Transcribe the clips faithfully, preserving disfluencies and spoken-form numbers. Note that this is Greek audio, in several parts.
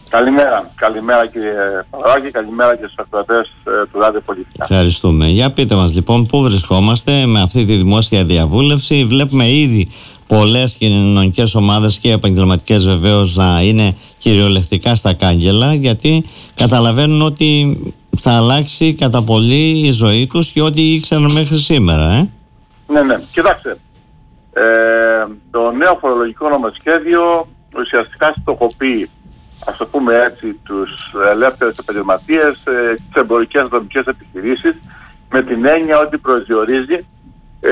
Καλημέρα. Καλημέρα κύριε Παπαδάκη, καλημέρα και στους ακροατές ε, του Ράδιο Πολιτικά. Ευχαριστούμε. Για πείτε μας λοιπόν πού βρισκόμαστε με αυτή τη δημόσια διαβούλευση. Βλέπουμε ήδη πολλές κοινωνικές ομάδες και επαγγελματικές βεβαίως να είναι κυριολεκτικά στα κάγκελα, γιατί καταλαβαίνουν ότι θα αλλάξει κατά πολύ η ζωή τους και ό,τι ήξεραν μέχρι σήμερα. Ε? Ναι, ναι. Κοιτάξτε, ε, το νέο φορολογικό νομοσχέδιο ουσιαστικά στοχοποιεί, ας το πούμε έτσι, τους ελεύθερους επαγγελματίες, ε, τις εμπορικές δομικές επιχειρήσεις, με την έννοια ότι προσδιορίζει ε,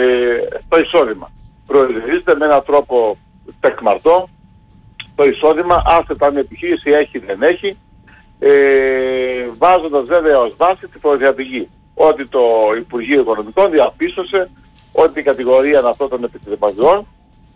το εισόδημα. Προσδιορίζεται με έναν τρόπο τεκμαρτό το εισόδημα, άσχετα αν η επιχείρηση έχει ή δεν έχει, ε, βάζοντας βέβαια ως βάση τη φοροδιαφυγή. Ότι το Υπουργείο Οικονομικών διαπίστωσε ότι η κατηγορία αυτών των επιχειρηματιών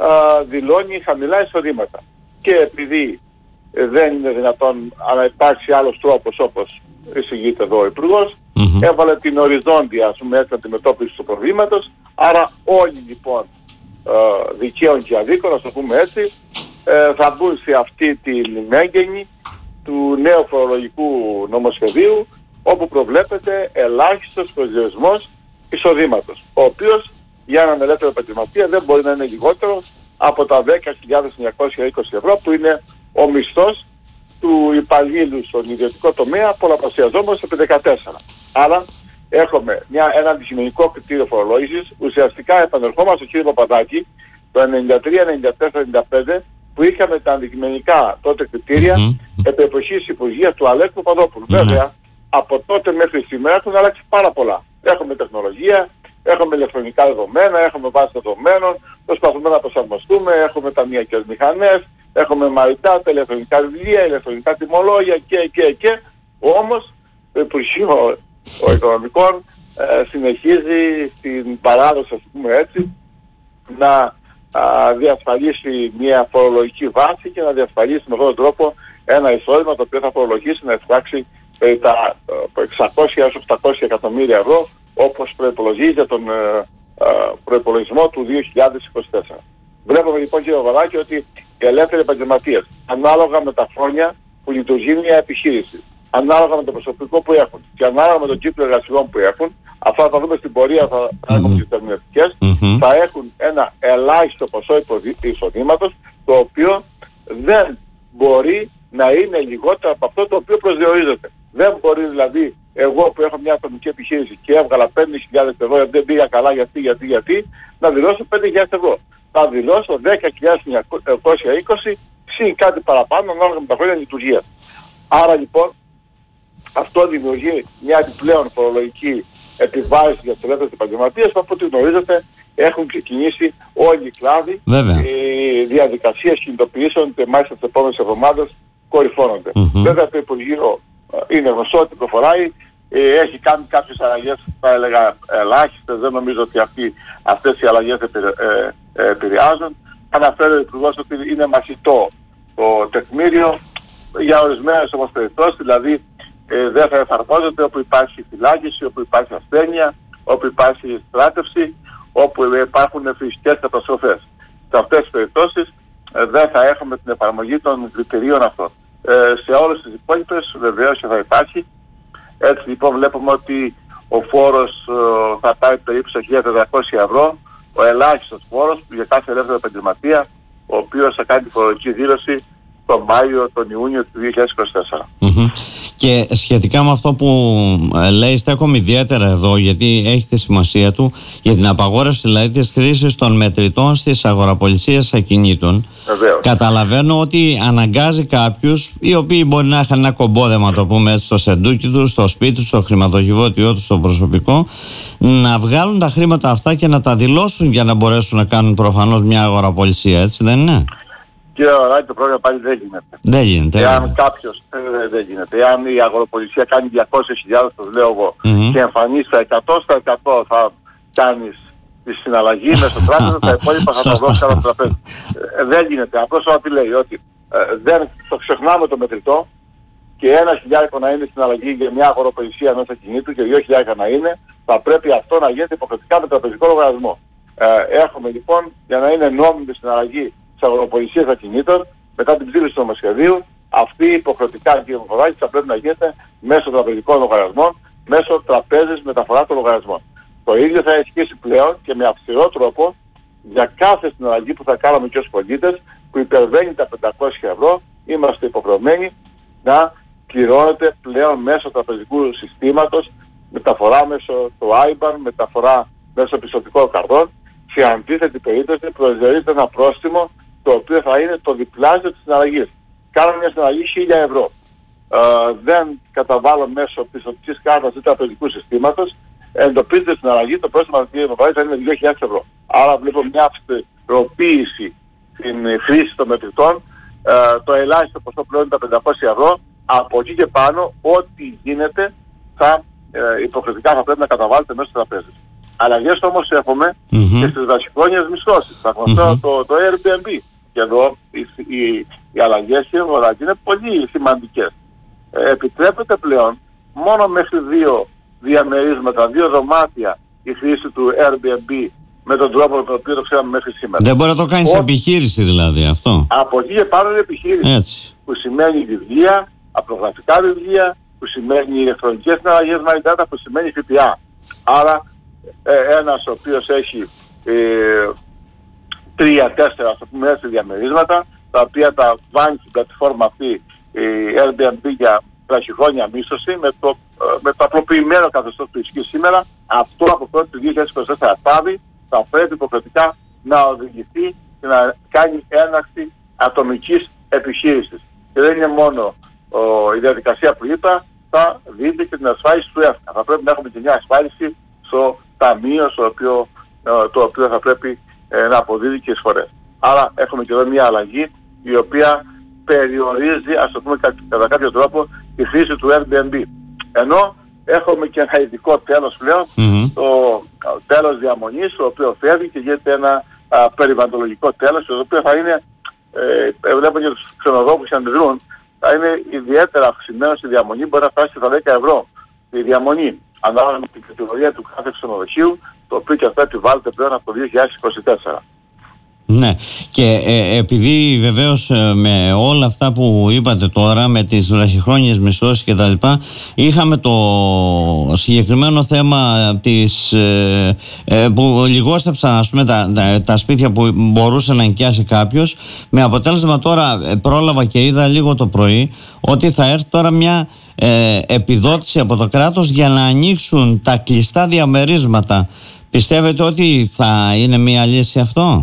δηλώνει χαμηλά εισοδήματα. Και επειδή ε, δεν είναι δυνατόν να υπάρξει άλλος τρόπος, όπως εισηγείται εδώ ο Υπουργός, mm-hmm. έβαλε την οριζόντια, ας πούμε, έτσι, αντιμετώπιση του προβλήματος. Άρα όλοι λοιπόν ε, δικαίων και αδίκων, ας το πούμε έτσι, ε, θα μπουν σε αυτή την μέγενη του νέου φορολογικού νομοσχεδίου, όπου προβλέπεται ελάχιστος προσδιορισμός εισοδήματος, ο οποίος για έναν ελεύθερο επαγγελματία δεν μπορεί να είναι λιγότερο από τα δέκα χιλιάδες εννιακόσια είκοσι ευρώ, που είναι ο μισθός του υπαλλήλου στον ιδιωτικό τομέα, πολλαπλασιαζόμενος επί δεκατέσσερα. Άρα έχουμε μια, ένα αντικειμενικό κριτήριο φορολόγησης. Ουσιαστικά επανερχόμαστε στο κύριο Παπαδάκη το ενενήντα τρία ενενήντα τέσσερα ενενήντα πέντε, που είχαμε τα αντικειμενικά τότε κριτήρια mm-hmm. επί εποχής Υπουργείας του Αλέκου Παπαδόπουλου. Mm-hmm. Βέβαια, από τότε μέχρι σήμερα έχουν αλλάξει πάρα πολλά. Έχουμε τεχνολογία, έχουμε ηλεκτρονικά δεδομένα, έχουμε βάση δεδομένων, προσπαθούμε να προσαρμοστούμε, έχουμε ταμειακές μηχανές, έχουμε μαριτά, τα ηλεκτρονικά βιβλία, ηλεκτρονικά τιμολόγια και, και, και. Όμως το Υπουργείο Οικονομικών ε, συνεχίζει στην παράδοση, ας πούμε έτσι, να α, διασφαλίσει μια φορολογική βάση και να διασφαλίσει με αυτόν τον τρόπο ένα εισόδημα το οποίο θα φορολογήσει να εισπράξει ε, τα ε, εξακόσια έως οκτακόσια εκατομμύρια ευρώ, όπως προϋπολογίζει τον ε, ε, προϋπολογισμό του δύο χιλιάδες είκοσι τέσσερα. Βλέπουμε λοιπόν κύριε Παπαδάκη ότι οι ελεύθεροι επαγγελματίες, ανάλογα με τα χρόνια που λειτουργεί μια επιχείρηση, ανάλογα με το προσωπικό που έχουν και ανάλογα με τον κύκλο εργασιών που έχουν, αυτά θα τα δούμε στην πορεία, θα mm-hmm. έχουμε τις τερμινευτικές, mm-hmm. θα έχουν ένα ελάχιστο ποσό εισοδήματος, το οποίο δεν μπορεί να είναι λιγότερο από αυτό το οποίο προσδιορίζεται. Δεν μπορεί δηλαδή εγώ που έχω μια ατομική επιχείρηση και έβγαλα πέντε χιλιάδες ευρώ, γιατί δεν πήγα καλά, γιατί, γιατί, γιατί, να δηλώσω πέντε χιλιάδες ευρώ. Θα δηλώσω δέκα χιλιάδες εννιακόσια είκοσι συν κάτι παραπάνω ανάλογα με τα χρόνια λειτουργίας. Άρα λοιπόν αυτό δημιουργεί μια επιπλέον φορολογική επιβάρηση για τους ελεύθερους επαγγελματίες, που από ό,τι γνωρίζετε έχουν ξεκινήσει όλοι οι κλάδοι, οι διαδικασίες κινητοποιήσεων και μάλιστα τις επόμενες εβδομάδες κορυφώνονται. Mm-hmm. Βέβαια το Υπουργείο είναι γνωστό ότι προχωράει, ε, έχει κάνει κάποιες αλλαγές, θα έλεγα ελάχιστες, δεν νομίζω ότι αυτοί, αυτές οι αλλαγές επηρε, ε, ε, επηρεάζουν. Αναφέρει ο Υπουργός ότι είναι μαχητό το τεκμήριο για ορισμένες όμως περιπτώσεις, δηλαδή ε, δεν θα εφαρμόζεται όπου υπάρχει φυλάκιση, όπου υπάρχει ασθένεια, όπου υπάρχει στράτευση, όπου υπάρχουν φυσικές καταστροφές. Σε αυτές τις περιπτώσεις ε, δεν θα έχουμε την εφαρμογή των κριτηρίων αυτών. Ε, σε όλες τις υπόλοιπες βεβαίως θα υπάρχει. Έτσι λοιπόν βλέπουμε ότι ο φόρος ε, θα πάει περίπου σε χίλια τετρακόσια ευρώ, ο ελάχιστος φόρος για κάθε ελεύθερο επαγγελματία, ο οποίος θα κάνει τη φορολογική δήλωση τον Μάιο, τον Ιούνιο του δύο χιλιάδες είκοσι τέσσερα. Mm-hmm. Και σχετικά με αυτό που ε, λέει, στέκομαι ιδιαίτερα εδώ, γιατί έχει τη σημασία του, για την απαγόρευση δηλαδή της χρήσης των μετρητών στις αγοραπολισίες ακινήτων. Βεβαίως. Καταλαβαίνω ότι αναγκάζει κάποιους, οι οποίοι μπορεί να έχουν ένα κομπόδεμα, το πούμε έτσι, στο σεντούκι τους, στο σπίτι τους, στο χρηματοκιβώτιό τους, στο προσωπικό, να βγάλουν τα χρήματα αυτά και να τα δηλώσουν για να μπορέσουν να κάνουν προφανώς μια αγοραπολισία, έτσι δεν είναι? Κύριε Βαράκη, το πρόβλημα πάλι δεν γίνεται. Δεν γίνεται. Εάν κάποιος, ε, δεν γίνεται. Εάν η αγοροπολισία κάνει διακόσιες χιλιάδες, το λέω εγώ, mm-hmm. και εμφανίσει τα εκατό τοις εκατό θα κάνεις τη συναλλαγή μέσω τράπεζα, τα υπόλοιπα θα τα δώσει άλλο τραπέζι. Ε, δεν γίνεται. Απλώς ό,τι λέει ότι ε, δεν το ξεχνάμε το μετρητό και ένα χιλιάρικο να είναι συναλλαγή για μια αγοροπολισία ενός ακινήτου και δύο χιλιάρικα να είναι, θα πρέπει αυτό να γίνεται υποχρεωτικά με τραπεζικό λογαριασμό. Ε, έχουμε λοιπόν, για να είναι νόμιμη συναλλαγή της αγοροπολισίας ακινήτων, μετά την ψήφιση του νομοσχεδίου, αυτή υποχρεωτικά, κύριε Μηχοβάκη, θα πρέπει να γίνεται μέσω τραπεζικών λογαριασμών, μέσω τραπέζης μεταφορά των λογαριασμών. Το ίδιο θα ισχύσει πλέον και με αυστηρό τρόπο για κάθε συναλλαγή που θα κάνουμε και ως πολίτες που υπερβαίνει τα πεντακόσια ευρώ, είμαστε υποχρεωμένοι να πληρώνεται πλέον μέσω τραπεζικού συστήματος, μεταφορά μέσω του άι μπαν, μεταφορά μέσω πιστωτικών καρτών. Σε αντίθετη περίπτωση προσδιορίζεται ένα πρόστιμο το οποίο θα είναι το διπλάσιο της συναλλαγής. Κάνω μια συναλλαγή χίλια ευρώ. Ε, δεν καταβάλω μέσω πιστωτικής κάρτας ή τραπεζικού συστήματος, εντοπίζεται στην συναλλαγή, το πρόστιμο θα είναι δύο χιλιάδες ευρώ. Άρα βλέπω μια αυστηροποίηση στην χρήση των μετρητών. Ε, το ελάχιστο ποσό πλέον είναι τα πεντακόσια ευρώ. Από εκεί και πάνω, ό,τι γίνεται θα ε, υποχρεωτικά θα πρέπει να καταβάλλεται μέσω της τραπέζης. Αλλαγές όμως έχουμε mm-hmm. και στις βραχυχρόνιες μισθώσεις. Θα γνωστώ mm-hmm. το, το Airbnb. Και εδώ οι, οι, οι αλλαγές και οι είναι πολύ σημαντικές. Ε, επιτρέπεται πλέον μόνο μέχρι δύο διαμερίσματα, δύο δωμάτια η χρήση του Airbnb με τον τρόπο τον οποίο το ξέραμε μέχρι σήμερα. Δεν μπορεί να το κάνεις Ο... επιχείρηση δηλαδή αυτό. Από εκεί και πάνω είναι επιχείρηση. Έτσι. Που σημαίνει βιβλία, απλογραφικά βιβλία, που σημαίνει ηλεκτρονικές συναλλαγές my data, που σημαίνει ΦΠΑ. Άρα ε, ένας ο οποίος έχει ε, τρία, τέσσερα, ας το πούμε έτσι, διαμερίσματα, τα οποία τα βάνει στην πλατφόρμα αυτή η Airbnb για βραχυχρόνια μίσθωση, με το, με το απλοποιημένο καθεστώς που ισχύει σήμερα, αυτό από πρώτη του δύο χιλιάδες είκοσι τέσσερα πάβει, θα πρέπει υποχρεωτικά να οδηγηθεί και να κάνει έναρξη ατομικής επιχείρησης. Και δεν είναι μόνο ο, η διαδικασία που είπα, θα δείτε και την ασφάλιση του ΕΦΚΑ. Θα πρέπει να έχουμε και μια ασφάλιση στο ταμείο, στο οποίο, το οποίο θα πρέπει ε, να αποδίδει και εισφορές. Άρα έχουμε και εδώ μια αλλαγή η οποία περιορίζει, ας το πούμε κατά κάποιο τρόπο, τη χρήση του Airbnb. Ενώ έχουμε και ένα ειδικό τέλος πλέον, mm-hmm. το τέλος διαμονής, το οποίο φεύγει και γίνεται ένα α, περιβαλλοντολογικό τέλος, το οποίο θα είναι, ε, βλέπω και τους ξενοδόχους αντιδρούν, θα είναι ιδιαίτερα αυξημένο στη διαμονή, μπορεί να φτάσει στα δέκα ευρώ η διαμονή, ανάλογα με την κατηγορία του κάθε ξενοδοχείου, το οποίο και αυτό επιβάλλεται πλέον από το δύο χιλιάδες είκοσι τέσσερα. Ναι, και ε, επειδή βεβαίως ε, με όλα αυτά που είπατε τώρα, με τις βραχυχρόνιες μισθώσεις και τα λοιπά, είχαμε το συγκεκριμένο θέμα της, ε, ε, που λιγόστεψαν, ας πούμε, τα, τα, τα σπίτια που μπορούσε να νοικιάσει κάποιος, με αποτέλεσμα τώρα ε, πρόλαβα και είδα λίγο το πρωί ότι θα έρθει τώρα μια ε, επιδότηση από το κράτος για να ανοίξουν τα κλειστά διαμερίσματα. Πιστεύετε ότι θα είναι μια λύση αυτό?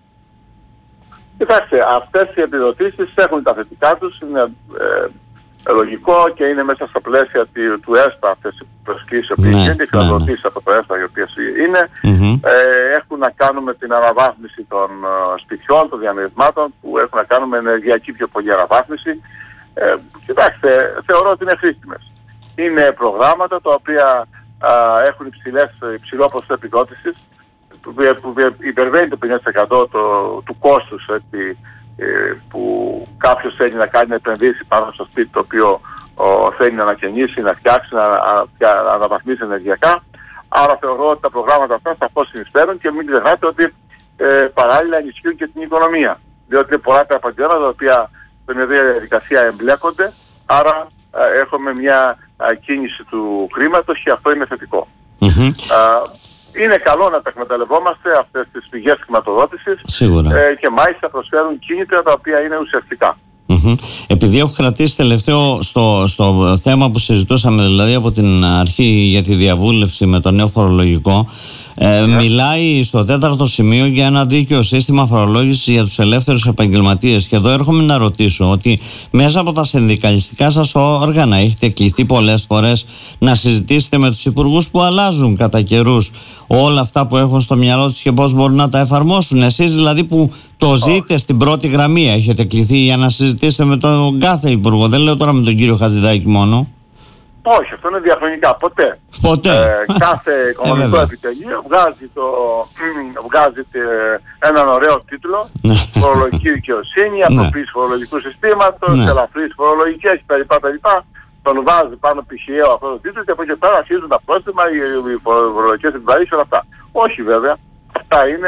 Κοιτάξτε, αυτές οι επιδοτήσεις έχουν τα θετικά τους, είναι ε, λογικό και είναι μέσα στα πλαίσια του ΕΣΠΑ αυτές οι προσκλήσεις, οι οποίες ναι, είναι, οι χρηματοδοτήσεις ναι. από το ΕΣΠΑ οι οποίες είναι, mm-hmm. ε, έχουν να κάνουν με την αναβάθμιση των uh, σπιτιών, των διαμερισμάτων, που έχουν να κάνουν με ενεργειακή πιο πολύ αναβάθμιση. Ε, κοιτάξτε, θεωρώ ότι είναι χρήσιμες. Είναι προγράμματα τα οποία uh, έχουν υψηλές, υψηλό ποσοστό επιδότησης, που υπερβαίνει το πενήντα τοις εκατό το, του κόστους, έτσι, που κάποιος θέλει να κάνει να επενδύσει πάνω στο σπίτι το οποίο ο, θέλει να ανακαινήσει, να φτιάξει, να, να, να αναβαθμίσει ενεργειακά. Άρα θεωρώ ότι τα προγράμματα αυτά σαφώς συνεισφέρουν και μην ξεχνάτε ότι ε, παράλληλα ενισχύουν και την οικονομία. Διότι είναι πολλά τα επαγγέλματα τα οποία σε μια διαδικασία εμπλέκονται, άρα ε, έχουμε μια ε, κίνηση του χρήματος και αυτό είναι θετικό. Mm-hmm. Ε, Είναι καλό να τα εκμεταλλευόμαστε αυτές τις πηγές χρηματοδότησης ε, και μάλιστα προσφέρουν κίνητρα τα οποία είναι ουσιαστικά. Mm-hmm. Επειδή έχω κρατήσει τελευταίο στο, στο θέμα που συζητούσαμε, δηλαδή από την αρχή για τη διαβούλευση με το νέο φορολογικό, ε, yeah. μιλάει στο τέταρτο σημείο για ένα δίκαιο σύστημα φορολόγησης για τους ελεύθερους επαγγελματίες. Και εδώ έρχομαι να ρωτήσω ότι μέσα από τα συνδικαλιστικά σας όργανα έχετε κληθεί πολλές φορές να συζητήσετε με τους υπουργούς που αλλάζουν κατά καιρούς όλα αυτά που έχουν στο μυαλό τους και πώς μπορούν να τα εφαρμόσουν. Εσείς δηλαδή που το ζείτε oh. στην πρώτη γραμμή, έχετε κληθεί για να συζητήσετε με τον κάθε υπουργό? Δεν λέω τώρα με τον κύριο Χατζηδάκη μόνο. Όχι, αυτό είναι διαχρονικά. Ποτέ. Ποτέ. Ε, κάθε οικονομικό επιτελείο βγάζει, το, βγάζει τε, έναν ωραίο τίτλο, φορολογική δικαιοσύνη, απλοποίηση φορολογικού συστήματος, ναι. ελαφρύς φορολογικές κτλ. Τον βάζει πάνω πηχιαίο αυτό το τίτλο και από εκεί πέρα αρχίζουν τα πρόστιμα, οι φορολογικές επιβαρύνσεις, όλα αυτά. Όχι βέβαια. Αυτά είναι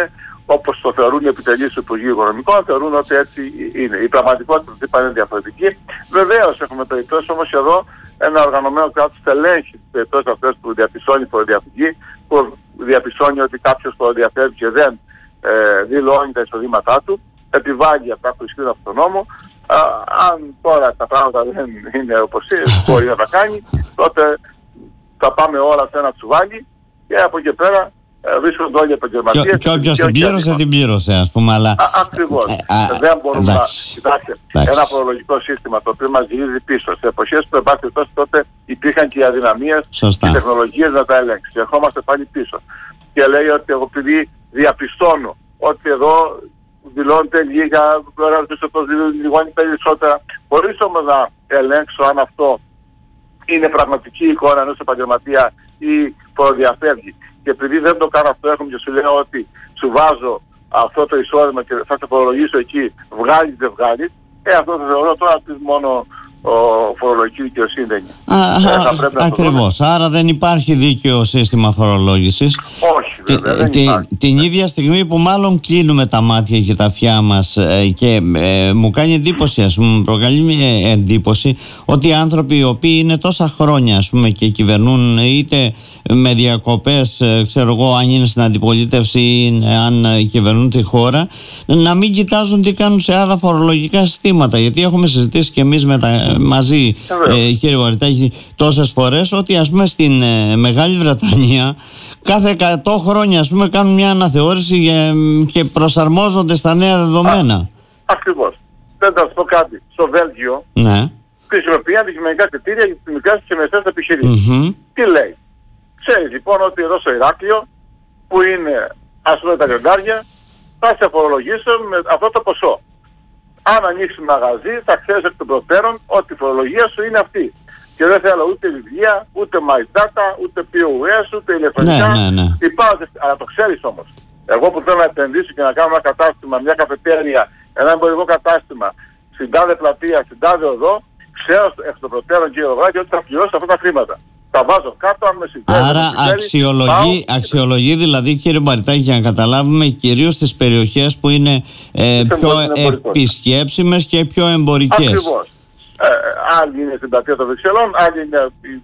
όπως το θεωρούν οι επιτελείς του Υπουργείου Οικονομικών, θεωρούν ότι έτσι είναι. Η πραγματικότητα του είναι διαφορετική. Βεβαίως έχουμε περιπτώσεις όμως εδώ ένα οργανωμένο κράτος ελέγχει τις περιπτώσεις αυτές που διαπιστώνει φοροδιαφυγή, που διαπιστώνει ότι κάποιος φοροδιαφεύγει και δεν ε, δηλώνει τα εισοδήματά του, επιβάλλει αυτά που ισχύουν από τον νόμο. Α, αν τώρα τα πράγματα δεν είναι όπως μπορεί να τα κάνει, τότε θα πάμε όλα σε ένα τσουβάλι και από εκεί πέρα ε, βρίσκονται όλοι οι επαγγελματίες. Και όποιος την πλήρωσε, την πλήρωσε, ας πούμε, αλλά... Α, ακριβώς. Ε, α, δεν μπορούμε να... Κοιτάξτε, ένα φορολογικό σύστημα το οποίο μας γυρίζει πίσω. Σε εποχές που εμπάθει τόσο τότε υπήρχαν και οι αδυναμίες και οι τεχνολογίες να τα ελέγξει. Και ερχόμαστε πάλι πίσω. Και λέει ότι εγώ επειδή διαπιστώνω ότι εδώ δηλώνεται λίγα, τώρα το δηλώνει περισσότερα, χωρίς όμως να ελέγξω αν αυτό είναι πραγματική εικόνα ενός επαγγελματία ή φοροδιαφεύγει. Και επειδή δεν το κάνω αυτό, έχουμε και σου λέω ότι σου βάζω αυτό το εισόδημα και θα σε φορολογήσω εκεί, βγάλει δεν βγάλει, ε, αυτό θα θεωρώ τώρα μόνο ο φορολογική δικαιοσύνη δεν είναι. Ε, Ακριβώς. Άρα δεν υπάρχει δίκαιο σύστημα φορολόγησης. Όχι, βέβαια, δεν Τη, υπάρχει. Την ίδια στιγμή που μάλλον κλείνουμε τα μάτια και τα αυτιά μας ε, και ε, μου κάνει εντύπωση, ας πούμε, μου προκαλεί μια εντύπωση ότι οι άνθρωποι οι οποίοι είναι τόσα χρόνια, ας πούμε, και κυβερνούν είτε με διακοπές, ε, ξέρω εγώ, αν είναι στην αντιπολίτευση ή αν ε, κυβερνούν τη χώρα, να μην κοιτάζουν τι κάνουν σε άλλα φορολογικά συστήματα. Γιατί έχουμε συζητήσει και εμείς με τα, μαζί, ε, κύριε Βαριτάκη, τόσες φορές ότι, ας πούμε, στην ε, Μεγάλη Βρετανία κάθε εκατό χρόνια, ας πούμε, κάνουν μια αναθεώρηση για, και προσαρμόζονται στα νέα δεδομένα. Α, ακριβώς. Δεν θα σας πω κάτι. Στο Βέλγιο ναι. χρησιμοποιεί αντικειμενικά κριτήρια για τις μικρές και μεσαίες επιχειρήσεις. Mm-hmm. Τι λέει? Ξέρεις λοιπόν ότι εδώ στο Ηράκλειο, που είναι ας πούμε τα λιοντάρια, θα σε φορολογήσω με αυτό το ποσό. Αν ανοίξει μαγαζί, θα ξέρεις εκ των προτέρων ότι η φορολογία σου είναι αυτή. Και δεν θέλω ούτε βιβλία, ούτε my data, ούτε πι ο ες, ούτε ηλεκτρονικά. Ναι, ναι, ναι. Υπάρχει, αλλά το ξέρεις όμως. Εγώ που θέλω να επενδύσω και να κάνω ένα κατάστημα, μια καφετέρια, ένα εμπορικό κατάστημα, στην τάδε πλατεία, στην τάδε οδό, ξέρω εκ των προτέρων, κύριε Βαγγέλη, ότι θα πληρώσω αυτά τα χρήματα. Τα βάζω κάτω, αν με συμφέρει. Άρα αξιολογεί, αξιολογεί δηλαδή, κύριε Μπαριτάκη, για να καταλάβουμε, κυρίως τις περιοχές που είναι ε, πιο επισκέψιμες και πιο εμπορικές. Ακριβώς. Ε, άλλοι είναι στην πλατεία των Βρυξελών, άλλοι είναι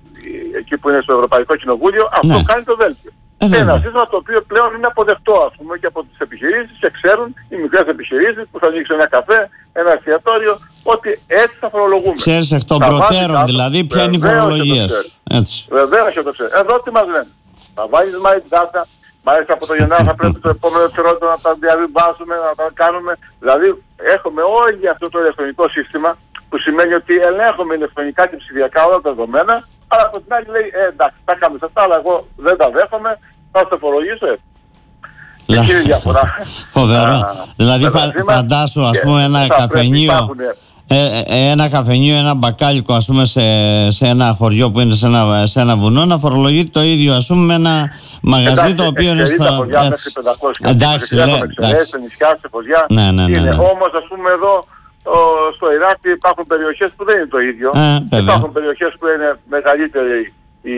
εκεί που είναι στο Ευρωπαϊκό Κοινοβούλιο. Αυτό ναι. κάνει το Βέλγιο. Ε, ένα σύστημα το οποίο πλέον είναι αποδεκτό, ας πούμε, και από τις επιχειρήσεις και ξέρουν οι μικρές επιχειρήσεις που θα ανοίξουν ένα καφέ, ένα εστιατόριο, ότι έτσι θα φορολογούμε. Ξέρεις εκ των προτέρων δηλαδή ποια είναι η φορολογία σου. Βεβαίως και το ξέρει. Εδώ τι μας λένε? Θα βάλεις my data, μάλιστα από το Γενάρη θα πρέπει το επόμενο δευτερόλεπτο να τα διαβιβάσουμε, να τα κάνουμε. Δηλαδή έχουμε όλο αυτό το ηλεκτρονικό σύστημα, που σημαίνει ότι ελέγχουμε ηλεκτρονικά και ψηφιακά όλα τα δεδομένα, αλλά από την άλλη λέει, ε, εντάξει, τα κάνουμε σε αυτά, αλλά εγώ δεν τα δέχομαι, θα σε φορολογήσω έτσι. Εκεί είναι η διαφορά. Φοβερό. Δηλαδή φαντάσου, ας πούμε, ένα καφενείο, ε, ε, ένα καφενείο, ένα μπακάλικο, ας πούμε, σε, σε ένα χωριό που είναι σε ένα, σε ένα βουνό, να φορολογεί το ίδιο, ας πούμε, με ένα μαγαζί εντάξει, το οποίο είναι στο... Εντάξει, λέει, εντάξει. Σε νησιά, σε χωριά, ναι, ναι, ναι, ναι. Όμως, ας πούμε, εδώ στο Ιράκ υπάρχουν περιοχές που δεν είναι το ίδιο. Ε, υπάρχουν περιοχές που είναι μεγαλύτερη η,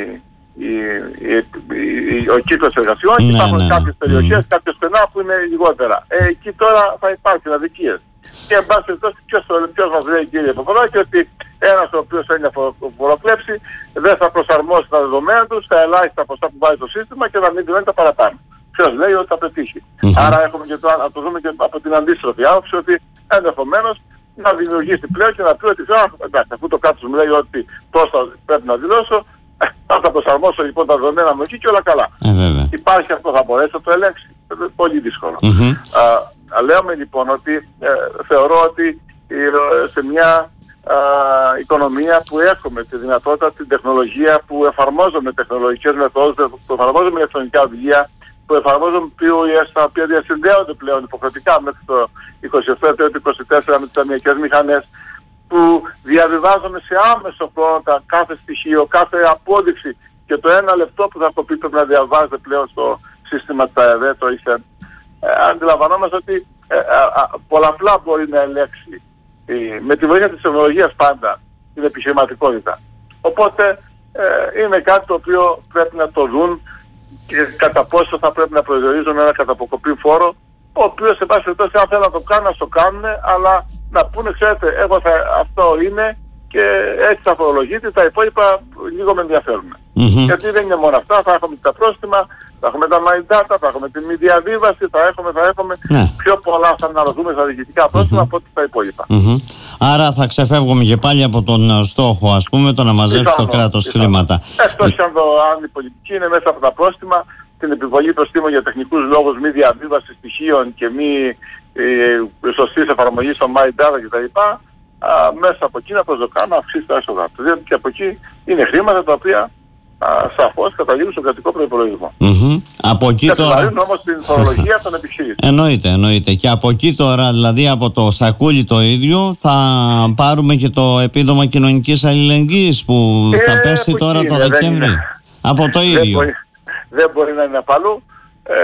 η, η, η, ο κύκλος εργασιών και ναι, υπάρχουν ναι, κάποιες περιοχές, mm. κάποιες στενά που είναι λιγότερα. Ε, εκεί τώρα θα υπάρχουν αδικίες. Και εν πάση περιπτώσει ποιος, ποιος μας λέει, κύριε Παπαδάκη, ότι ένας ο οποίος θέλει να φοροκλέψει δεν θα προσαρμόσει τα δεδομένα του στα ελάχιστα ποσά που βάζει το σύστημα και να μην δηλώνει τα παραπάνω. Ποιος λέει ότι θα πετύχει. Mm-hmm. Άρα έχουμε και το, να το δούμε και από την αντίστροφη άποψη, ότι ενδεχομένως να δημιουργήσει πλέον και να πει ότι α, εντάξει, αφού το κράτος μου λέει ότι τόσο πρέπει να δηλώσω, θα τα προσαρμόσω λοιπόν τα δεδομένα μου εκεί και όλα καλά. Ε, Υπάρχει αυτό, θα μπορέσει να το ελέγξει. Πολύ δύσκολο. Mm-hmm. Α, λέμε λοιπόν ότι ε, θεωρώ ότι ε, σε μια α, οικονομία που έχουμε τη δυνατότητα, την τεχνολογία, που εφαρμόζουμε τεχνολογικές μεθόδους, που εφαρμόζουμε ηλεκτρονικά βιβλία, που εφαρμόζουν πι ο ες, τα οποία διασυνδέονται πλέον υποχρεωτικά μέχρι το είκοσι επτά έως είκοσι τέσσερα με τις ταμιακές μηχανές, που διαβιβάζουμε σε άμεσο χρόνο κάθε στοιχείο, κάθε απόδειξη, και το ένα λεπτό που θα κοπεί πρέπει να διαβάζεται πλέον στο σύστημα της ΑΕΔ, το ΙΣΕΝ. Ε, αντιλαμβανόμαστε ότι ε, ε, ε, πολλαπλά μπορεί να ελέγξει ε, με τη βοήθεια της τεχνολογίας πάντα την επιχειρηματικότητα. Οπότε ε, είναι κάτι το οποίο πρέπει να το δουν και κατά πόσο θα πρέπει να προσδιορίζουν ένα καταποκοπή φόρο, ο οποίος σε πάση περιπτώσει αν θέλουν να το κάνουν, να το κάνουν, αλλά να πούνε, ξέρετε, εγώ θα, αυτό είναι και έτσι θα φορολογείται, τα υπόλοιπα λίγο με ενδιαφέρουν. Mm-hmm. Γιατί δεν είναι μόνο αυτά, θα έχουμε τα πρόστιμα, θα έχουμε τα my data, θα έχουμε τη μη διαβίβαση, θα έχουμε, θα έχουμε yeah. πιο πολλά θα αναλογούμε στα διοικητικά πρόστιμα mm-hmm. από ό,τι τα υπόλοιπα. Mm-hmm. Άρα θα ξεφεύγουμε και πάλι από τον στόχο, ας πούμε, το να μαζέψει το κράτος χρήματα. Εκτός αν, αν η πολιτική είναι μέσα από τα πρόστιμα, την επιβολή προστίμων για τεχνικούς λόγους, μη διαβίβαση στοιχείων και μη ε, σωστής εφαρμογής στο my data κτλ. Α, μέσα από εκεί να προσδοκά να αυξήσει τα έσοδα του. Διότι και από εκεί είναι χρήματα τα οποία σαφώς καταλήγουν στον κρατικό προϋπολογισμό. Mm-hmm. Από εκεί και τώρα... Και όμως την φορολογία των επιχειρήσεων. Εννοείται, εννοείται. Και από εκεί τώρα, δηλαδή από το σακούλι το ίδιο, θα πάρουμε και το επίδομα κοινωνικής αλληλεγγύης που ε, θα πέσει που τώρα είναι, το Δεκέμβρη. Από το ίδιο. Δεν μπορεί, δεν μπορεί να είναι απ' αλλού. Ε,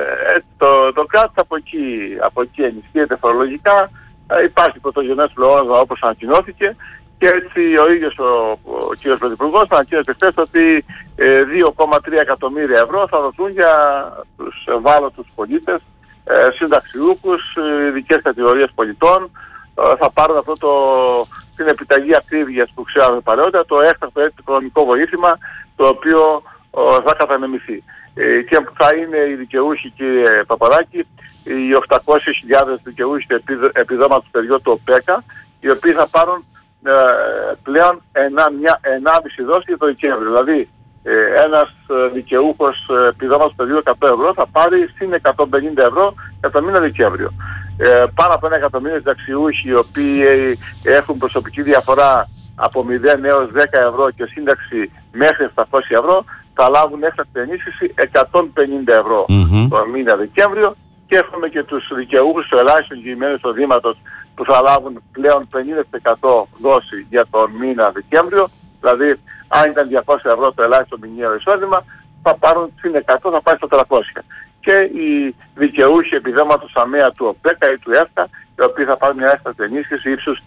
το, το κράτος από εκεί, από εκεί ενισχύεται φορολογικά. Ε, υπάρχει πρωτογενές πλεόνασμα όπως ανακοινώθηκε και έτσι ο ίδιος ο, ο κ. Πρωθυπουργός ανακοίνωσε χθες ότι ε, δύο κόμμα τρία εκατομμύρια ευρώ θα δοθούν για τους ευάλωτους πολίτες, ε, συνταξιούχους, ειδικές κατηγορίες πολιτών. Ε, θα πάρουν αυτό το, την επιταγή ακρίβειας που ξέραμε παλαιότερα, το έκτακτο έτσι οικονομικό βοήθημα, το οποίο ε, θα κατανεμηθεί. Ε, και θα είναι οι δικαιούχοι, κύριε Παπαδάκη, οι οκτακόσιες χιλιάδες δικαιούχοι επιδόματος παιδιού του ΟΠΕΚΑ, οι οποίοι θα πάρουν ε, πλέον ενάμιση δόση για το Δεκέμβριο. Δηλαδή ε, ένας δικαιούχος επιδόματος παιδιού εκατό ευρώ θα πάρει συν εκατόν πενήντα ευρώ για το μήνα Δεκέμβριο. Ε, πάνω από ένα εκατομμύριο συνταξιούχοι οι οποίοι έχουν προσωπική διαφορά από μηδέν έως δέκα ευρώ και σύνταξη μέχρι επτακόσια ευρώ θα λάβουν έκτακτη ενίσχυση εκατόν πενήντα ευρώ mm-hmm. το μήνα Δεκέμβριο. Και έχουμε και τους δικαιούχους του ελάχιστου εγγυημένου εισοδήματος που θα λάβουν πλέον πενήντα τοις εκατό δόση για τον μήνα Δεκέμβριο. Δηλαδή, αν ήταν διακόσια ευρώ το ελάχιστο μηνιαίο εισόδημα, θα πάρουν συν εκατό, θα πάει στο τριακόσια. Και οι δικαιούχοι επιδόματος αμαία του ΟΠΕΚΑ ή του ΕΦΚΑ, οι οποίοι θα πάρουν μια έκτακτη ενίσχυση ύψους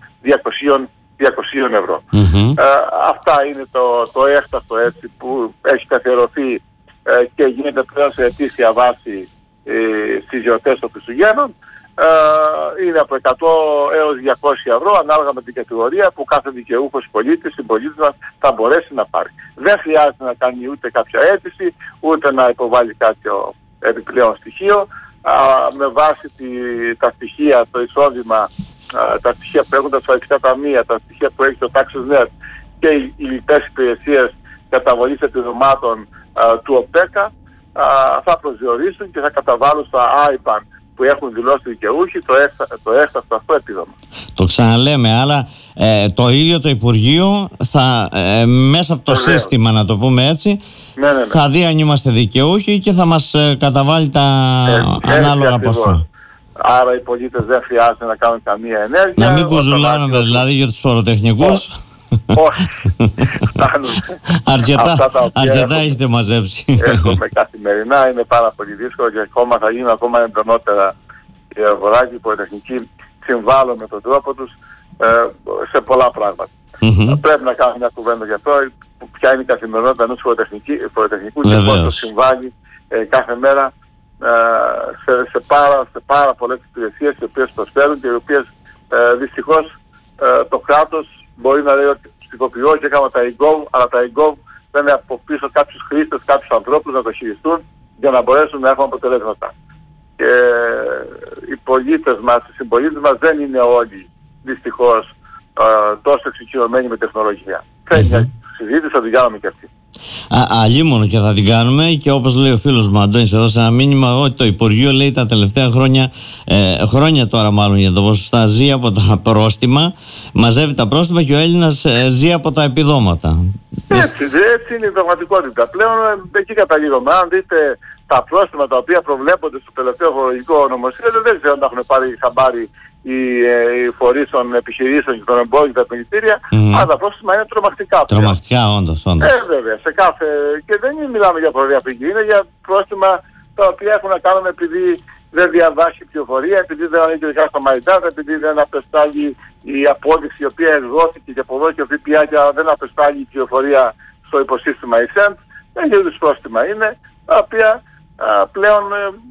διακόσια ευρώ. Mm-hmm. Ε, αυτά είναι το, το έκτακτο έτσι που έχει καθιερωθεί ε, και γίνεται πλέον σε ετήσια βάση ε, στις γιορτές των Χριστουγέννων. Ε, είναι από εκατό έως διακόσια ευρώ ανάλογα με την κατηγορία που κάθε δικαιούχος πολίτης, συμπολίτης μας θα μπορέσει να πάρει. Δεν χρειάζεται να κάνει ούτε κάποια αίτηση, ούτε να υποβάλει κάποιο επιπλέον στοιχείο. Α, με βάση τη, τα στοιχεία, το εισόδημα, α, τα στοιχεία που έχουν τα ασφαλιστικά ταμεία, τα στοιχεία που έχει το TaxisNet και οι, οι λοιπές υπηρεσίες καταβολής επιδομάτων α, του ΟΠΕΚΑ α, θα προσδιορίσουν και θα καταβάλουν στα άιπαν που έχουν δηλώσει οι δικαιούχοι το, έξα, το έκτακτο αυτό επίδομα. Το ξαναλέμε, αλλά ε, το ίδιο το Υπουργείο θα ε, μέσα από το Βεβαίως. σύστημα, να το πούμε έτσι, ναι, ναι, ναι. θα δει αν είμαστε δικαιούχοι και θα μας ε, καταβάλει τα ε, ανάλογα ποσά. Άρα οι πολίτες δεν χρειάζεται να κάνουν καμία ενέργεια. Να μην κουζουλάνουμε δηλαδή για τους φοροτεχνικούς. Όχι. αρκετά αρκετά έχετε μαζέψει. Έχουμε καθημερινά, είναι πάρα πολύ δύσκολο και ακόμα θα γίνουν ακόμα εντονότερα οι αγοράκοι, οι φοροτεχνικοί συμβάλλουν με τον τρόπο τους ε, σε πολλά πράγματα. Mm-hmm. Πρέπει να κάνουμε μια κουβέντα γι' αυτό, ποια είναι η καθημερινότητα ενός φοροτεχνικού και πώς το συμβάλλει ε, κάθε μέρα ε, σε, σε, πάρα, σε πάρα πολλές υπηρεσίες οι οποίες προσφέρουν και οι οποίες ε, δυστυχώς ε, το κράτος μπορεί να λέει ότι ψηφοποιώ και έκανα τα e-gov, αλλά τα e-gov δεν είναι από πίσω κάποιους χρήστες, κάποιους ανθρώπους να το χειριστούν για να μπορέσουν να έχουν αποτελέσματα. Και οι πολίτες μας, οι συμπολίτες μας δεν είναι όλοι δυστυχώς ε, τόσο εξοικειωμένοι με τεχνολογία. Θέλει μια συζήτηση, θα την κάνουμε και αυτή. Αλλήμονο και θα την κάνουμε, και όπως λέει ο φίλος μου Αντώνης εδώ σε ένα μήνυμα, ότι το Υπουργείο λέει τα τελευταία χρόνια, ε, χρόνια τώρα μάλλον για το ποσοστά, ζει από τα πρόστιμα, μαζεύει τα πρόστιμα και ο Έλληνας ε, ζει από τα επιδόματα. Έτσι, έτσι είναι η πραγματικότητα. Πλέον εκεί καταλήγουμε. Αν δείτε τα πρόστιμα τα οποία προβλέπονται στο τελευταίο φορολογικό νομοσχέδιο, δεν ξέρω αν τα έχουν πάρει χαμπάρι οι, οι φορείς των επιχειρήσεων και των εμπόρων και τα επενδυτήρια, mm. αλλά τα πρόστιμα είναι τρομακτικά. Τρομακτικά, όντως, όντως. Ε, βέβαια, σε κάθε... Και δεν μιλάμε για φοροδιαφυγή, είναι για πρόστιμα τα οποία έχουν να κάνουν επειδή δεν διαβάσει πληροφορία, επειδή δεν ανήκει ειδικά στο MyData, επειδή δεν απεστάλλει η απόδειξη η οποία εκδόθηκε και αποδόθηκε ο ΦΠΑ και δεν απεστάλλει η πληροφορία στο υποσύστημα ι σεντ. Δεν είδους πρόστιμα είναι. τα οποία α, πλέον ε, ε,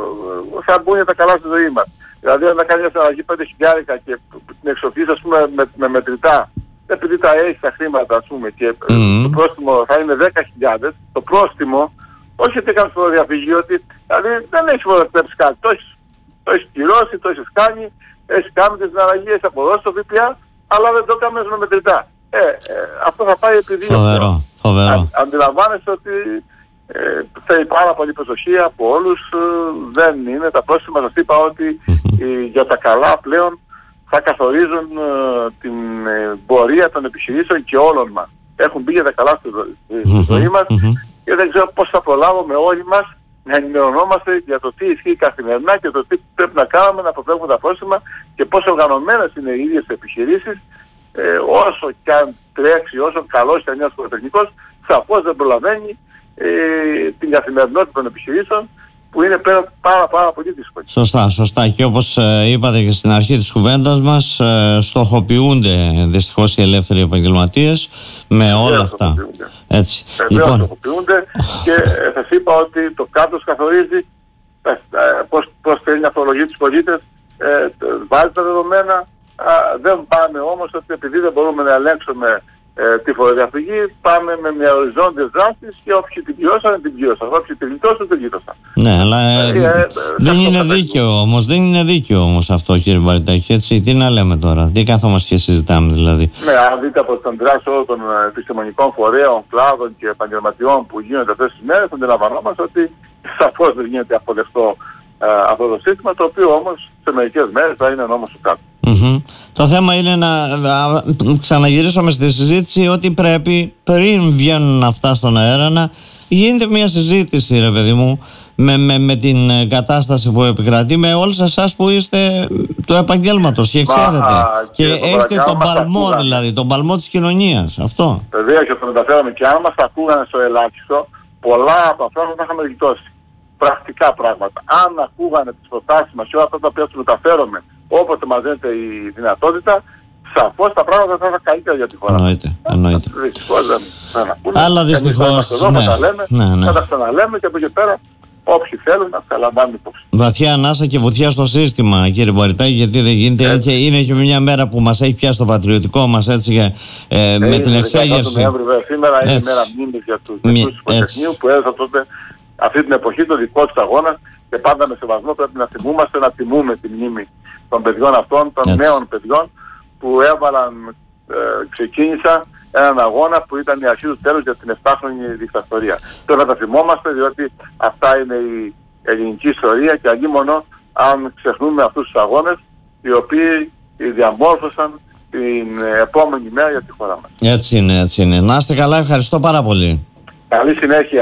θα μπουν τα καλά στη ζωή μας. Δηλαδή αν κάνει μια συναλλαγή πέντε χιλιάρικα και την εξοφλείς ας πούμε με, με μετρητά, επειδή τα έχει τα χρήματα ας πούμε και mm. το πρόστιμο θα είναι δέκα χιλιάδες, το πρόστιμο, όχι ότι έκανες φοροδιαφυγή, ότι δηλαδή δεν έχεις φοροδιαφυγή κάτι, το έχεις, το έχεις πληρώσει, το έχεις κάνει, έχεις κάνει τη συναλλαγή, έχεις αποδώσει το ΒΠΑ, αλλά δεν το έκανες με μετρητά. Ε, ε, αυτό θα πάει επί δύο. Φοβερό, φοβερό. Αν, αντιλαμβάνεσαι ότι ε, θέλει πάρα πολύ προσοχή από όλους, ε, δεν είναι τα πρόστιμα, σας είπα ότι Mm-hmm. ε, για τα καλά πλέον θα καθορίζουν ε, την ε, πορεία των επιχειρήσεων και όλων μας. Έχουν μπει για τα καλά στη, στη Mm-hmm. ζωή μας Mm-hmm. και δεν ξέρω πώς θα προλάβουμε όλοι μας να ενημερωνόμαστε για το τι ισχύει καθημερινά και το τι πρέπει να κάνουμε να αποφεύγουμε τα πρόστιμα και πόσο οργανωμένες είναι οι ίδιες επιχειρήσεις. Ε, όσο και αν τρέξει, όσο καλός και αν είναι ένας φοροτεχνικός, σαφώς δεν προλαβαίνει ε, την καθημερινότητα των επιχειρήσεων που είναι πέρα πάρα πάρα πολύ δύσκολη. Σωστά, σωστά. Και όπως ε, είπατε και στην αρχή της κουβέντας μας, ε, στοχοποιούνται δυστυχώς οι ελεύθεροι επαγγελματίες με όλα Βεβαίως αυτά. Έτσι. Βεβαίως Λοιπόν. στοχοποιούνται και ε, σας είπα ότι το κράτος καθορίζει ε, ε, πώς, πώς θέλει να φορολογεί τους πολίτες, ε, βάζει τα δεδομένα, α, δεν πάμε όμως ότι επειδή δεν μπορούμε να ελέγξουμε Ε, τη φοροδιαφυγή, πάμε με μια οριζόντιες δράσεις και όποιοι την πληρώσαν, την πληρώσαν. Όποιοι την γλιτώσαν, την γλιτώσαν. Ναι, αλλά ε, ε, ε, δεν είναι δίκαιο όμως. Δεν είναι δίκαιο όμως αυτό, κύριε Μπαριτάκη. Έτσι, τι να λέμε τώρα, τι καθόμαστε και συζητάμε δηλαδή. Ναι, αν δείτε από τον δράση όλων των επιστημονικών φορέων, κλάδων και επαγγελματιών που γίνονται αυτές τις μέρες, αντιλαμβανόμαστε ότι σαφώς δεν γίνεται αποδεκτό ε, αυτό το σύστημα, το οποίο όμως σε μερικές μέρες θα είναι νόμος του κάτω. Mm-hmm. Το θέμα είναι να, να ξαναγυρίσουμε στη συζήτηση ότι πρέπει πριν βγαίνουν αυτά στον αέρα να γίνεται μια συζήτηση, ρε παιδί μου, με, με, με την κατάσταση που επικρατεί, με όλους εσάς που είστε του επαγγέλματος και ξέρετε. Μα, και έχετε τον παλμό, δηλαδή, τον παλμό της κοινωνίας. Αυτό. Βέβαια και το μεταφέραμε και αν μας τα ακούγανε στο ελάχιστο, πολλά από αυτά θα είχαμε γλιτώσει. Πρακτικά πράγματα. Αν ακούγανε τις προτάσεις μας και όλα αυτά τα οποία τους μεταφέρομαι όποτε μας δίνεται η δυνατότητα, σαφώς τα πράγματα θα είναι καλύτερα για τη χώρα. Εννοείται, εννοείται. Δυστυχώς δεν θα ακούνε. Αλλά δυστυχώς, εδώ, ναι, θα τα λέμε, ναι, ναι. θα τα ξαναλέμε και από εκεί πέρα όποιοι θέλουν να τα λαμβάνουν υπόψη. Βαθιά ανάσα και βουτιά στο σύστημα, κύριε Μπαριτάκη, γιατί δεν γίνεται. Είναι και, είναι και μια μέρα που μας έχει πιάσει το πατριωτικό μας έτσι και, ε, ε, με την εξέγερση. Σήμερα είναι η μέρα μνήμης για τους νεκρούς του Πολυτεχνείου που έδωσαν τότε αυτή την εποχή το δικό τους αγώνα και πάντα με σεβασμό πρέπει να θυμούμαστε να τιμούμε τη μνήμη των παιδιών αυτών, των έτσι. Νέων παιδιών που έβαλαν, ε, ξεκίνησαν έναν αγώνα που ήταν η αρχή του τέλους για την εφτάχρονη δικτατορία. Τώρα τα θυμόμαστε διότι αυτά είναι η ελληνική ιστορία και αλλήμονο αν ξεχνούμε αυτούς τους αγώνες οι οποίοι διαμόρφωσαν την επόμενη μέρα για τη χώρα μας. Έτσι είναι, έτσι είναι. Να είστε καλά, ευχαριστώ πάρα πολύ. Καλή συνέχεια.